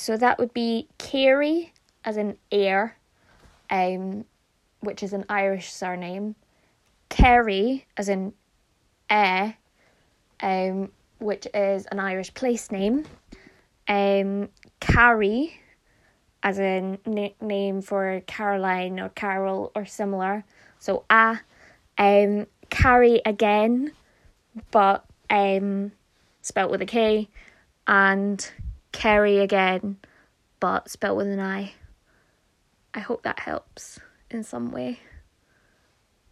So that would be Carey, as in heir, which is an Irish surname. Kerry, as in heir, which is an Irish place name. Carrie, as in name for Caroline or Carol or similar. So Carrie again, but spelt with a K, and Kerry again, but spelt with an I. I hope that helps in some way.